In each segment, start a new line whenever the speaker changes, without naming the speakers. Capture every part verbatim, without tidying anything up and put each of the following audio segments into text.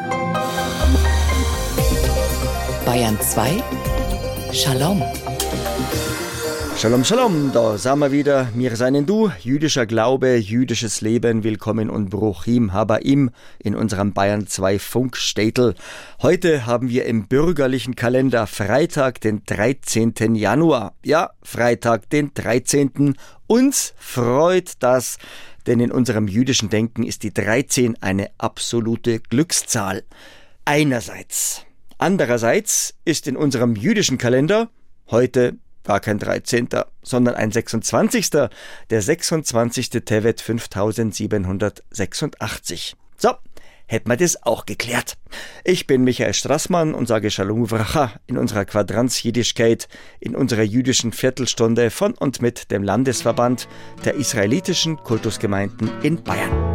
Bayern zwei Shalom.
Shalom, Shalom, da sind wir wieder. Wir seien du, jüdischer Glaube, jüdisches Leben. Willkommen und Bruchim Habaim in unserem Bayern zwei Funkstädtel. Heute haben wir im bürgerlichen Kalender Freitag, den dreizehnten Januar. Ja, Freitag, den dreizehnten Uns freut das, denn in unserem jüdischen Denken ist die dreizehn eine absolute Glückszahl. Einerseits. Andererseits ist in unserem jüdischen Kalender heute gar kein dreizehnter, sondern ein sechsundzwanzigster, der sechsundzwanzigste Tevet fünftausendsiebenhundertsechsundachtzig. So, hätten wir das auch geklärt. Ich bin Michael Strassmann und sage Shalom Uvracha in unserer Quadranz Jiddischkeit, in unserer jüdischen Viertelstunde von und mit dem Landesverband der israelitischen Kultusgemeinden in Bayern.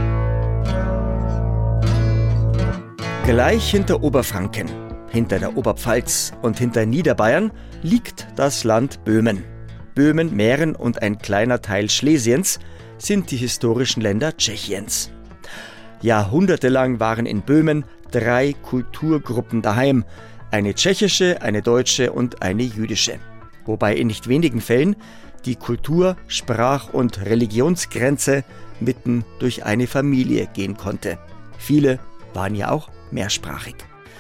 Gleich hinter Oberfranken, hinter der Oberpfalz und hinter Niederbayern liegt das Land Böhmen. Böhmen, Mähren und ein kleiner Teil Schlesiens sind die historischen Länder Tschechiens. Jahrhundertelang waren in Böhmen drei Kulturgruppen daheim, eine tschechische, eine deutsche und eine jüdische. Wobei in nicht wenigen Fällen die Kultur-, Sprach- und Religionsgrenze mitten durch eine Familie gehen konnte. Viele waren ja auch mehrsprachig.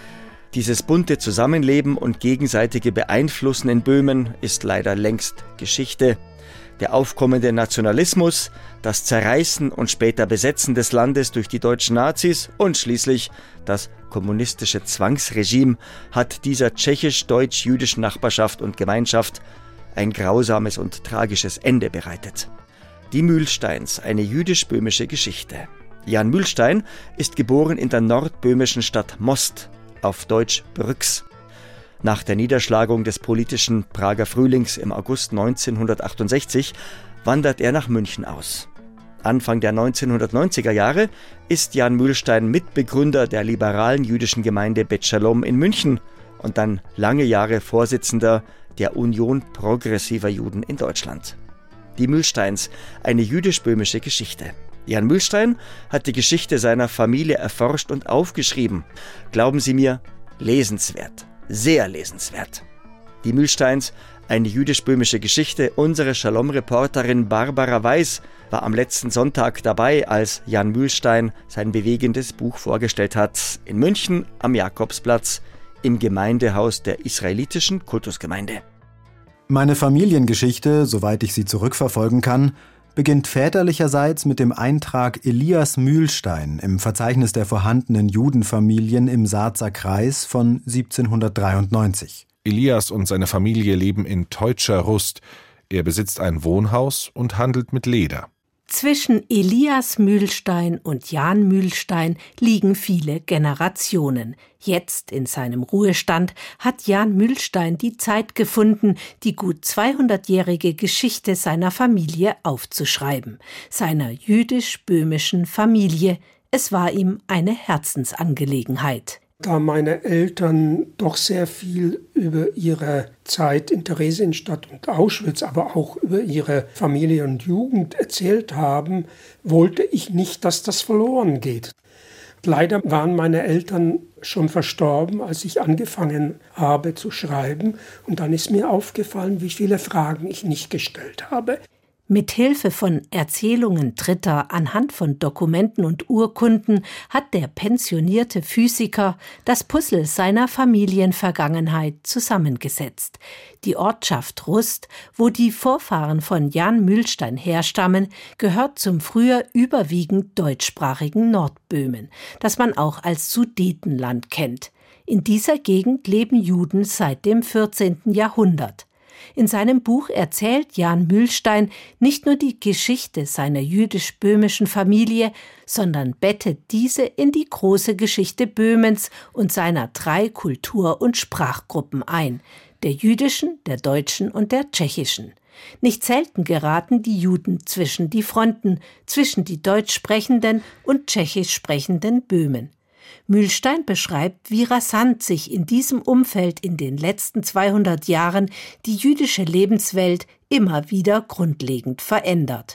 Dieses bunte Zusammenleben und gegenseitige Beeinflussen in Böhmen ist leider längst Geschichte. Der aufkommende Nationalismus, das Zerreißen und später Besetzen des Landes durch die deutschen Nazis und schließlich das kommunistische Zwangsregime hat dieser tschechisch-deutsch-jüdischen Nachbarschaft und Gemeinschaft ein grausames und tragisches Ende bereitet. Die Mühlsteins, eine jüdisch-böhmische Geschichte. Jan Mühlstein ist geboren in der nordböhmischen Stadt Most, auf Deutsch Brüx. Nach der Niederschlagung des politischen Prager Frühlings im August neunzehnhundertachtundsechzig wandert er nach München aus. Anfang der neunzehnhundertneunziger Jahre ist Jan Mühlstein Mitbegründer der liberalen jüdischen Gemeinde Bet Shalom in München und dann lange Jahre Vorsitzender der Union progressiver Juden in Deutschland. Die Mühlsteins, eine jüdisch-böhmische Geschichte. Jan Mühlstein hat die Geschichte seiner Familie erforscht und aufgeschrieben. Glauben Sie mir, lesenswert, sehr lesenswert. Die Mühlsteins, eine jüdisch-böhmische Geschichte. Unsere Shalom-Reporterin Barbara Weiß war am letzten Sonntag dabei, als Jan Mühlstein sein bewegendes Buch vorgestellt hat. In München am Jakobsplatz im Gemeindehaus der israelitischen Kultusgemeinde.
Meine Familiengeschichte, soweit ich sie zurückverfolgen kann, beginnt väterlicherseits mit dem Eintrag Elias Mühlstein im Verzeichnis der vorhandenen Judenfamilien im Saarzer Kreis von siebzehnhundertdreiundneunzig.
Elias und seine Familie leben in Teutscher Rust. Er besitzt ein Wohnhaus und handelt mit Leder.
Zwischen Elias Mühlstein und Jan Mühlstein liegen viele Generationen. Jetzt, in seinem Ruhestand, hat Jan Mühlstein die Zeit gefunden, die gut zweihundertjährige Geschichte seiner Familie aufzuschreiben, seiner jüdisch-böhmischen Familie. Es war ihm eine Herzensangelegenheit.
Da meine Eltern doch sehr viel über ihre Zeit in Theresienstadt und Auschwitz, aber auch über ihre Familie und Jugend erzählt haben, wollte ich nicht, dass das verloren geht. Leider waren meine Eltern schon verstorben, als ich angefangen habe zu schreiben. Und dann ist mir aufgefallen, wie viele Fragen ich nicht gestellt habe.
Mit Hilfe von Erzählungen Dritter anhand von Dokumenten und Urkunden hat der pensionierte Physiker das Puzzle seiner Familienvergangenheit zusammengesetzt. Die Ortschaft Rust, wo die Vorfahren von Jan Mühlstein herstammen, gehört zum früher überwiegend deutschsprachigen Nordböhmen, das man auch als Sudetenland kennt. In dieser Gegend leben Juden seit dem vierzehnten Jahrhundert. In seinem Buch erzählt Jan Mühlstein nicht nur die Geschichte seiner jüdisch-böhmischen Familie, sondern bettet diese in die große Geschichte Böhmens und seiner drei Kultur- und Sprachgruppen ein, der jüdischen, der deutschen und der tschechischen. Nicht selten geraten die Juden zwischen die Fronten, zwischen die deutsch sprechenden und tschechisch sprechenden Böhmen. Mühlstein beschreibt, wie rasant sich in diesem Umfeld in den letzten zweihundert Jahren die jüdische Lebenswelt immer wieder grundlegend verändert.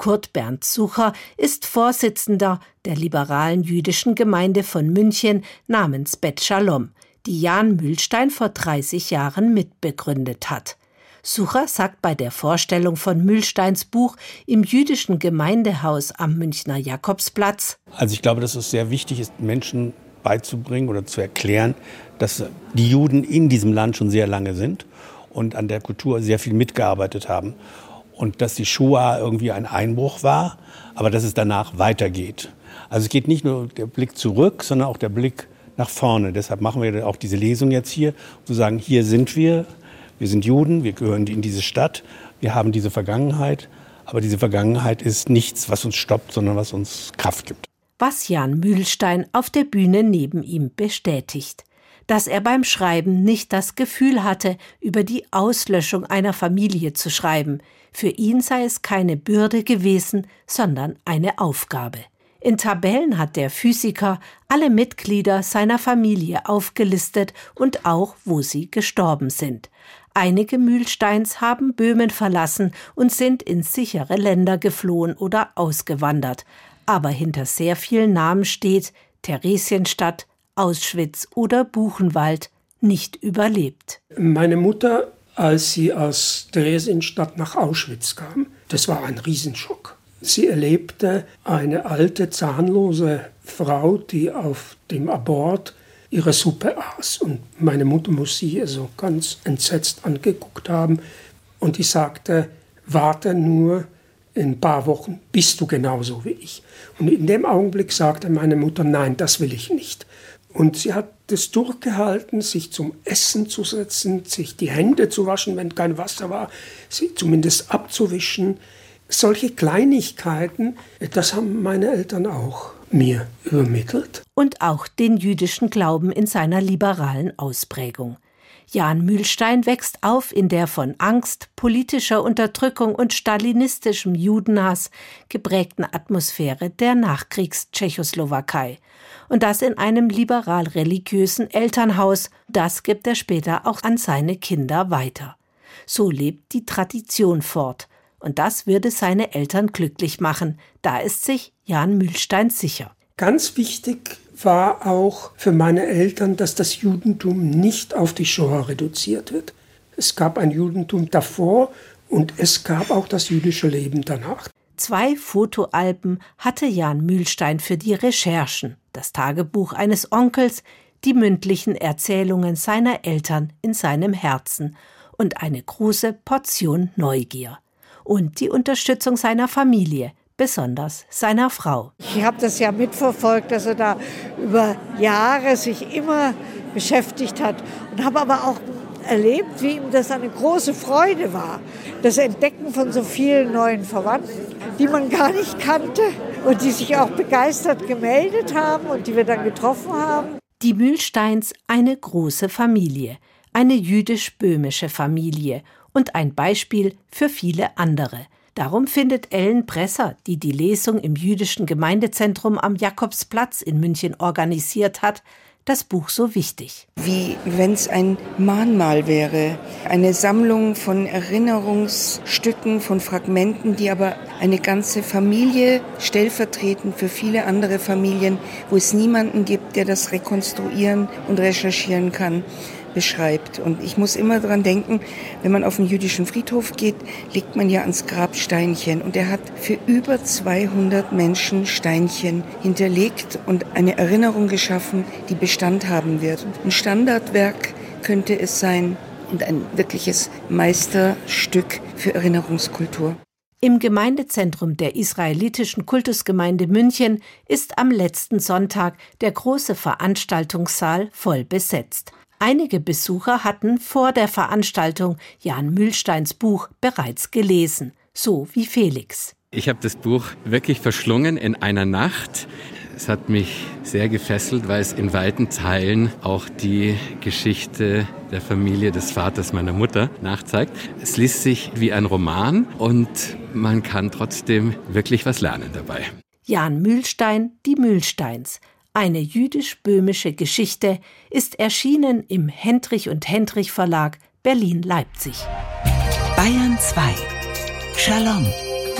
Kurt Bernd Sucher ist Vorsitzender der liberalen jüdischen Gemeinde von München namens Bet Shalom, die Jan Mühlstein vor dreißig Jahren mitbegründet hat. Sucher sagt bei der Vorstellung von Mühlsteins Buch im jüdischen Gemeindehaus am Münchner Jakobsplatz:
Also ich glaube, dass es sehr wichtig ist, Menschen beizubringen oder zu erklären, dass die Juden in diesem Land schon sehr lange sind und an der Kultur sehr viel mitgearbeitet haben. Und dass die Shoah irgendwie ein Einbruch war, aber dass es danach weitergeht. Also es geht nicht nur der Blick zurück, sondern auch der Blick nach vorne. Deshalb machen wir auch diese Lesung jetzt hier, um zu sagen, hier sind wir, wir sind Juden, wir gehören in diese Stadt, wir haben diese Vergangenheit, aber diese Vergangenheit ist nichts, was uns stoppt, sondern was uns Kraft gibt.
Was Jan Mühlstein auf der Bühne neben ihm bestätigt: dass er beim Schreiben nicht das Gefühl hatte, über die Auslöschung einer Familie zu schreiben. Für ihn sei es keine Bürde gewesen, sondern eine Aufgabe. In Tabellen hat der Physiker alle Mitglieder seiner Familie aufgelistet und auch, wo sie gestorben sind. Einige Mühlsteins haben Böhmen verlassen und sind in sichere Länder geflohen oder ausgewandert. Aber hinter sehr vielen Namen steht Theresienstadt, Auschwitz oder Buchenwald, nicht überlebt.
Meine Mutter, als sie aus Theresienstadt nach Auschwitz kam, das war ein Riesenschock. Sie erlebte eine alte, zahnlose Frau, die auf dem Abort ihre Suppe aß. Und meine Mutter muss sie so ganz entsetzt angeguckt haben. Und die sagte: Warte nur, in ein paar Wochen bist du genauso wie ich. Und in dem Augenblick sagte meine Mutter: Nein, das will ich nicht. Und sie hat es durchgehalten, sich zum Essen zu setzen, sich die Hände zu waschen, wenn kein Wasser war, sie zumindest abzuwischen. Solche Kleinigkeiten, das haben meine Eltern auch mir übermittelt.
Und auch den jüdischen Glauben in seiner liberalen Ausprägung. Jan Mühlstein wächst auf in der von Angst, politischer Unterdrückung und stalinistischem Judenhass geprägten Atmosphäre der Nachkriegs-Tschechoslowakei. Und das in einem liberal-religiösen Elternhaus. Das gibt er später auch an seine Kinder weiter. So lebt die Tradition fort. Und das würde seine Eltern glücklich machen. Da ist sich Jan Mühlstein sicher.
Ganz wichtig war auch für meine Eltern, dass das Judentum nicht auf die Shoah reduziert wird. Es gab ein Judentum davor und es gab auch das jüdische Leben danach.
Zwei Fotoalben hatte Jan Mühlstein für die Recherchen, das Tagebuch eines Onkels, die mündlichen Erzählungen seiner Eltern in seinem Herzen und eine große Portion Neugier. Und die Unterstützung seiner Familie, besonders seiner Frau.
Ich habe das ja mitverfolgt, dass er da über Jahre sich immer beschäftigt hat und habe aber auch erlebt, wie ihm das eine große Freude war. Das Entdecken von so vielen neuen Verwandten, die man gar nicht kannte und die sich auch begeistert gemeldet haben und die wir dann getroffen haben.
Die Mühlsteins, eine große Familie, eine jüdisch-böhmische Familie und ein Beispiel für viele andere. Darum findet Ellen Presser, die die Lesung im jüdischen Gemeindezentrum am Jakobsplatz in München organisiert hat, das Buch so wichtig.
Wie wenn es ein Mahnmal wäre, eine Sammlung von Erinnerungsstücken, von Fragmenten, die aber eine ganze Familie stellvertretend für viele andere Familien, wo es niemanden gibt, der das rekonstruieren und recherchieren kann, beschreibt. Und ich muss immer daran denken, wenn man auf den jüdischen Friedhof geht, legt man ja ans Grab Steinchen. Und er hat für über zweihundert Menschen Steinchen hinterlegt und eine Erinnerung geschaffen, die Bestand haben wird. Ein Standardwerk könnte es sein und ein wirkliches Meisterstück für Erinnerungskultur.
Im Gemeindezentrum der israelitischen Kultusgemeinde München ist am letzten Sonntag der große Veranstaltungssaal voll besetzt. Einige Besucher hatten vor der Veranstaltung Jan Mühlsteins Buch bereits gelesen, so wie Felix.
Ich habe das Buch wirklich verschlungen in einer Nacht. Es hat mich sehr gefesselt, weil es in weiten Teilen auch die Geschichte der Familie des Vaters meiner Mutter nachzeigt. Es liest sich wie ein Roman und man kann trotzdem wirklich was lernen dabei.
Jan Mühlstein, die Mühlsteins. Eine jüdisch-böhmische Geschichte ist erschienen im Hendrich und Hendrich Verlag Berlin-Leipzig.
Bayern zwei. Shalom.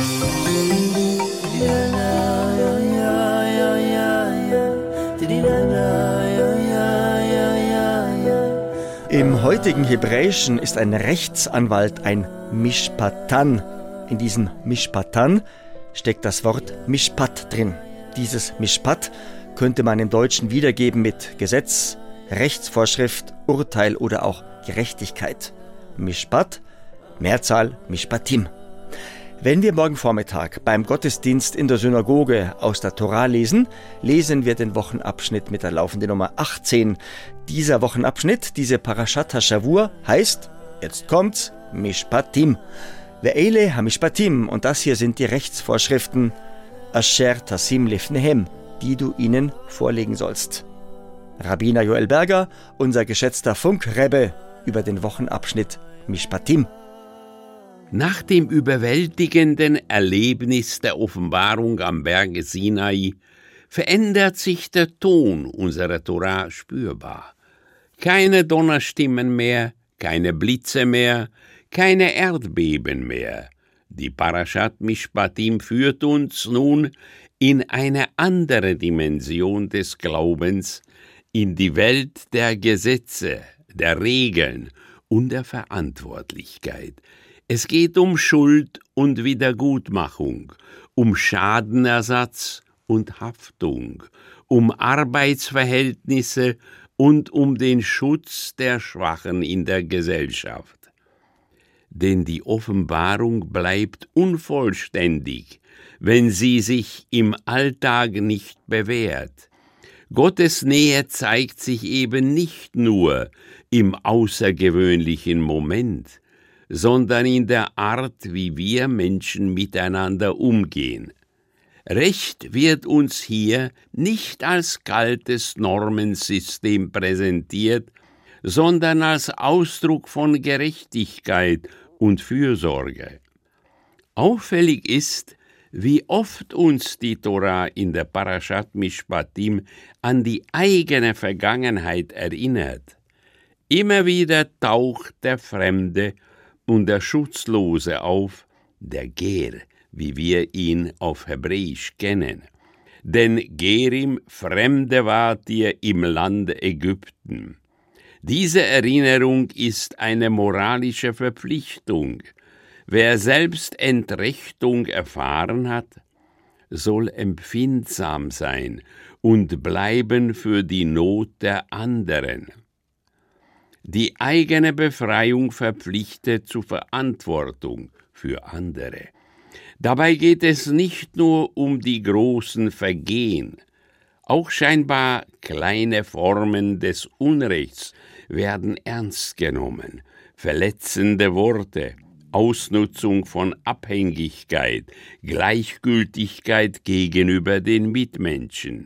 Im heutigen Hebräischen ist ein Rechtsanwalt ein Mishpatan. In diesem Mishpatan steckt das Wort Mishpat drin. Dieses Mishpat könnte man im Deutschen wiedergeben mit Gesetz, Rechtsvorschrift, Urteil oder auch Gerechtigkeit. Mishpat, Mehrzahl Mishpatim. Wenn wir morgen Vormittag beim Gottesdienst in der Synagoge aus der Tora lesen, lesen wir den Wochenabschnitt mit der laufenden Nummer achtzehn. Dieser Wochenabschnitt, diese Parashat HaShavua, heißt, jetzt kommt's, Mishpatim. Ve'ele HaMishpatim, und das hier sind die Rechtsvorschriften, Asher Tasim Lifnehem, die du ihnen vorlegen sollst. Rabbiner Joel Berger, unser geschätzter Funkrebbe, über den Wochenabschnitt Mishpatim.
Nach dem überwältigenden Erlebnis der Offenbarung am Berge Sinai verändert sich der Ton unserer Tora spürbar. Keine Donnerstimmen mehr, keine Blitze mehr, keine Erdbeben mehr. Die Parashat Mishpatim führt uns nun in eine andere Dimension des Glaubens, in die Welt der Gesetze, der Regeln und der Verantwortlichkeit. Es geht um Schuld und Wiedergutmachung, um Schadenersatz und Haftung, um Arbeitsverhältnisse und um den Schutz der Schwachen in der Gesellschaft. Denn die Offenbarung bleibt unvollständig, wenn sie sich im Alltag nicht bewährt. Gottes Nähe zeigt sich eben nicht nur im außergewöhnlichen Moment, sondern in der Art, wie wir Menschen miteinander umgehen. Recht wird uns hier nicht als kaltes Normensystem präsentiert, sondern als Ausdruck von Gerechtigkeit und Fürsorge. Auffällig ist, wie oft uns die Tora in der Parashat Mishpatim an die eigene Vergangenheit erinnert. Immer wieder taucht der Fremde und der Schutzlose auf, der Ger, wie wir ihn auf Hebräisch kennen. Denn Gerim, Fremde wart ihr im Land Ägypten. Diese Erinnerung ist eine moralische Verpflichtung. Wer selbst Entrechtung erfahren hat, soll empfindsam sein und bleiben für die Not der anderen. Die eigene Befreiung verpflichtet zur Verantwortung für andere. Dabei geht es nicht nur um die großen Vergehen. Auch scheinbar kleine Formen des Unrechts werden ernst genommen. Verletzende Worte, Ausnutzung von Abhängigkeit, Gleichgültigkeit gegenüber den Mitmenschen.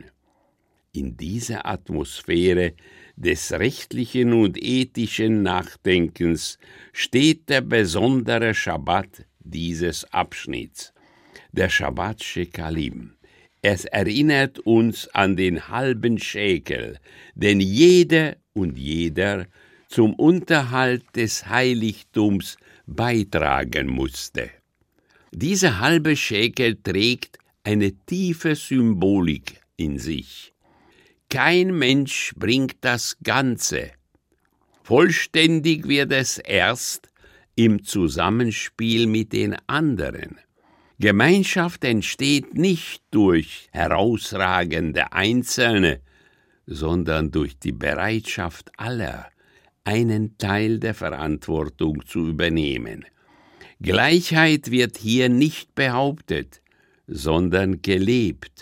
In dieser Atmosphäre des rechtlichen und ethischen Nachdenkens steht der besondere Schabbat dieses Abschnitts, der Schabbat Shekalim. Es erinnert uns an den halben Schekel, den jede und jeder zum Unterhalt des Heiligtums beitragen musste. Dieser halbe Schekel trägt eine tiefe Symbolik in sich. Kein Mensch bringt das Ganze. Vollständig wird es erst im Zusammenspiel mit den anderen. Gemeinschaft entsteht nicht durch herausragende Einzelne, sondern durch die Bereitschaft aller, einen Teil der Verantwortung zu übernehmen. Gleichheit wird hier nicht behauptet, sondern gelebt.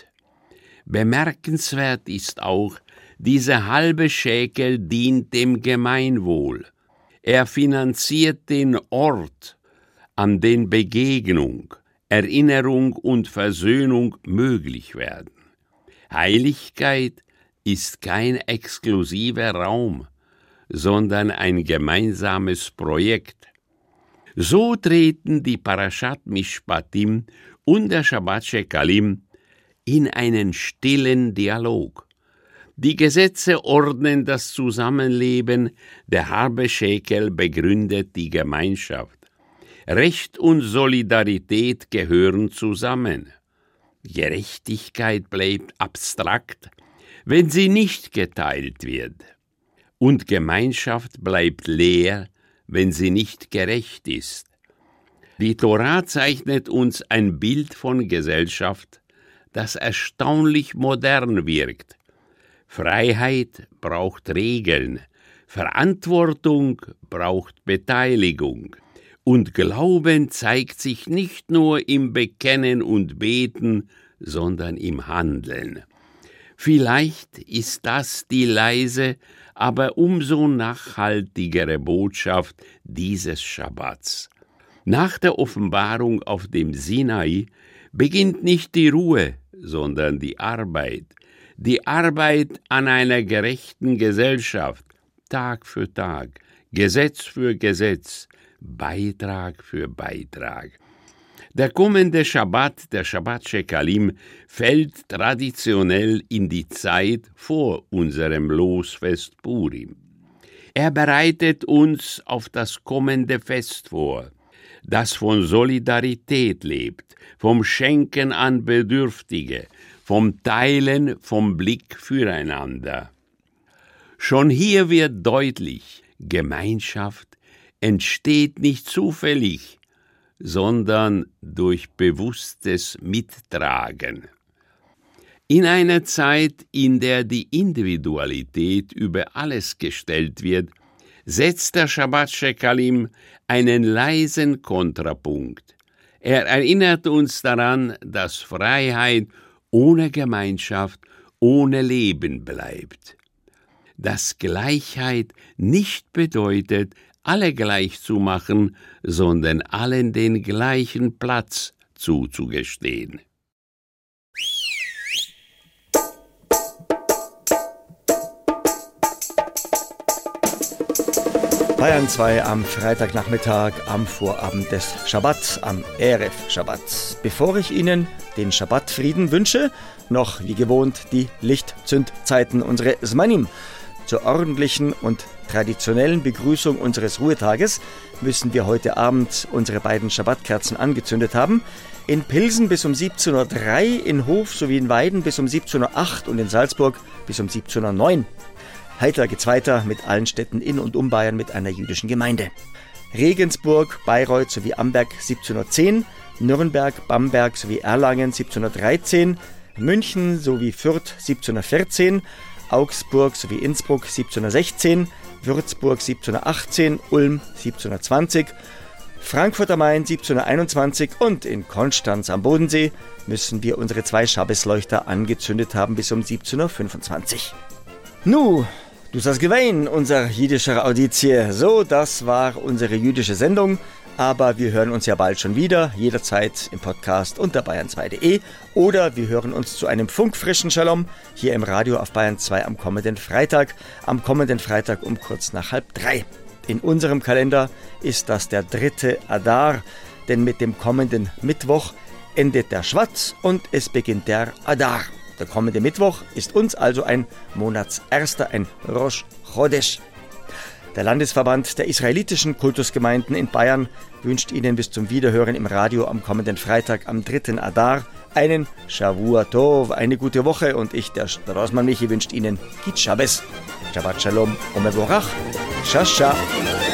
Bemerkenswert ist auch, dieser halbe Schekel dient dem Gemeinwohl. Er finanziert den Ort, an den Begegnung, Erinnerung und Versöhnung möglich werden. Heiligkeit ist kein exklusiver Raum, sondern ein gemeinsames Projekt. So treten die Parashat Mishpatim und der Shabbat Shekalim in einen stillen Dialog. Die Gesetze ordnen das Zusammenleben, der halbe Schekel begründet die Gemeinschaft. Recht und Solidarität gehören zusammen. Gerechtigkeit bleibt abstrakt, wenn sie nicht geteilt wird. Und Gemeinschaft bleibt leer, wenn sie nicht gerecht ist. Die Tora zeichnet uns ein Bild von Gesellschaft, das erstaunlich modern wirkt. Freiheit braucht Regeln, Verantwortung braucht Beteiligung. Und Glauben zeigt sich nicht nur im Bekennen und Beten, sondern im Handeln. Vielleicht ist das die leise, aber umso nachhaltigere Botschaft dieses Schabbats. Nach der Offenbarung auf dem Sinai beginnt nicht die Ruhe, sondern die Arbeit. Die Arbeit an einer gerechten Gesellschaft, Tag für Tag, Gesetz für Gesetz, Beitrag für Beitrag. Der kommende Schabbat, der Shabbat Shekalim, fällt traditionell in die Zeit vor unserem Losfest Purim. Er bereitet uns auf das kommende Fest vor, das von Solidarität lebt, vom Schenken an Bedürftige, vom Teilen, vom Blick füreinander. Schon hier wird deutlich, Gemeinschaft entsteht nicht zufällig, sondern durch bewusstes Mittragen. In einer Zeit, in der die Individualität über alles gestellt wird, setzt der Shabbat Shekalim einen leisen Kontrapunkt. Er erinnert uns daran, dass Freiheit ohne Gemeinschaft, ohne Leben bleibt. Dass Gleichheit nicht bedeutet, alle gleich zu machen, sondern allen den gleichen Platz zuzugestehen.
Bayern zwei am Freitagnachmittag, am Vorabend des Schabbat, am Erev Schabbat. Bevor ich Ihnen den Schabbatfrieden wünsche, noch wie gewohnt die Lichtzündzeiten, unsere Zmanim. Zur ordentlichen und traditionellen Begrüßung unseres Ruhetages müssen wir heute Abend unsere beiden Schabbatkerzen angezündet haben. In Pilsen bis um siebzehn Uhr drei, in Hof sowie in Weiden bis um siebzehn Uhr acht und in Salzburg bis um siebzehn Uhr neun. Heiter geht's weiter mit allen Städten in und um Bayern mit einer jüdischen Gemeinde. Regensburg, Bayreuth sowie Amberg siebzehn Uhr zehn, Nürnberg, Bamberg sowie Erlangen siebzehn Uhr dreizehn, München sowie Fürth siebzehn Uhr vierzehn, Augsburg sowie Innsbruck siebzehn Uhr sechzehn, Würzburg siebzehn Uhr achtzehn, Ulm siebzehn Uhr zwanzig, Frankfurt am Main siebzehn Uhr einundzwanzig und in Konstanz am Bodensee müssen wir unsere zwei Schabbesleuchter angezündet haben bis um siebzehn Uhr fünfundzwanzig. Nu, du hast gewein, unser jüdischer Auditie. So, das war unsere jüdische Sendung. Aber wir hören uns ja bald schon wieder, jederzeit im Podcast unter bayern zwei punkt de oder wir hören uns zu einem funkfrischen Shalom hier im Radio auf Bayern zwei am kommenden Freitag, am kommenden Freitag um kurz nach halb drei. In unserem Kalender ist das der dritte Adar, denn mit dem kommenden Mittwoch endet der Schwat und es beginnt der Adar. Der kommende Mittwoch ist uns also ein Monatserster, ein Rosh Chodesh. Der Landesverband der israelitischen Kultusgemeinden in Bayern wünscht Ihnen bis zum Wiederhören im Radio am kommenden Freitag, am dritten Adar, einen Shavua Tov, eine gute Woche und ich, der Straußmann Michi, wünscht Ihnen Git Shabbos, Shabbat Shalom und Mevorach, Shasha.